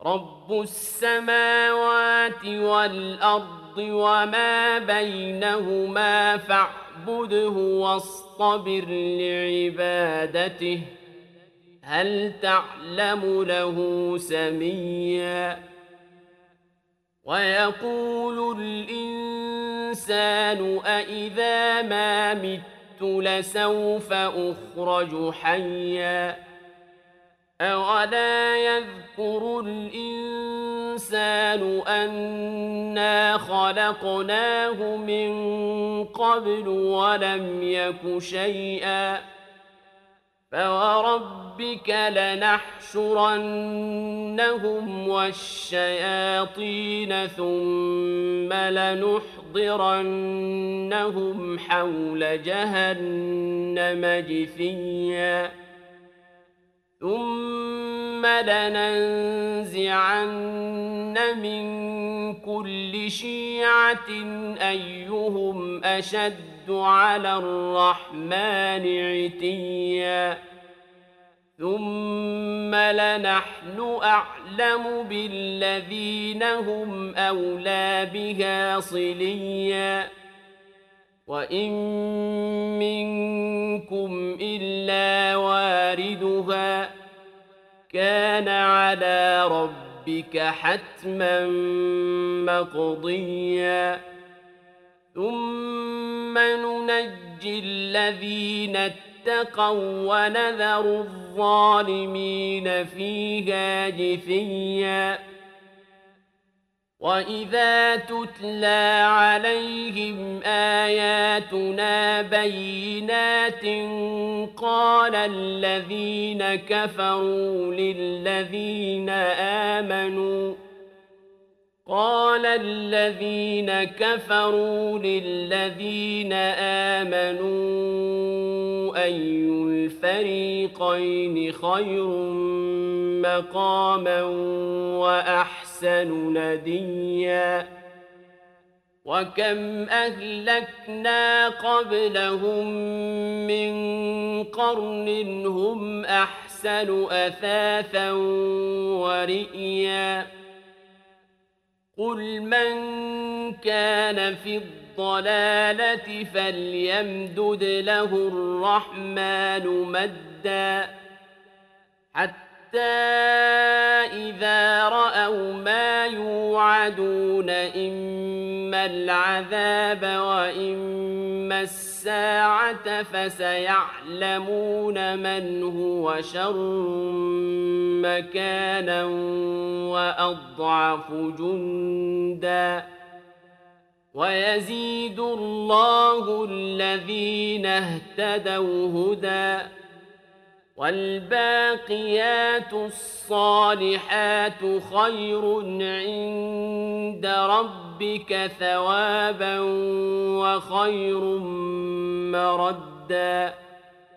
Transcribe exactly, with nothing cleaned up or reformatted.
رب السماوات والأرض وما بينهما فاعبده واصطبر لعبادته هل تعلم له سميا ويقول الإنسان أإذا ما مت لسوف أخرج حيا أولا يذكر الإنسان أنا خلقناه من قبل ولم يك شيئا فوربك لنحشرنهم والشياطين ثم لنحضرنهم حول جهنم جثيا ثم لننزعن من كل شيعة أيهم أشد على الرحمن عتيا ثم لنحن أعلم بالذين هم أولى بها صليا وإن منكم إلا واردها كان على ربك حتما مقضيا ثم ننجي الذين اتقوا ونذر الظالمين فيها جثيا وإذا تتلى عليهم آياتنا بينات قال الذين كفروا للذين آمنوا قال الذين كفروا للذين آمنوا أي الفريقين خير مقاما وأحسن نديا وكم أهلكنا قبلهم من قرن هم أحسن أثاثا ورئيا قل من كان في الضلالة فليمدد له الرحمن مدا حتى إذا رأوا ما يوعدون إما العذاب وإما الساعة فسيعلمون من هو شر مكانا وأضعف جندا ويزيد الله الذين اهتدوا هدى والباقيات الصالحات خير عند ربك ثوابا وخير مردا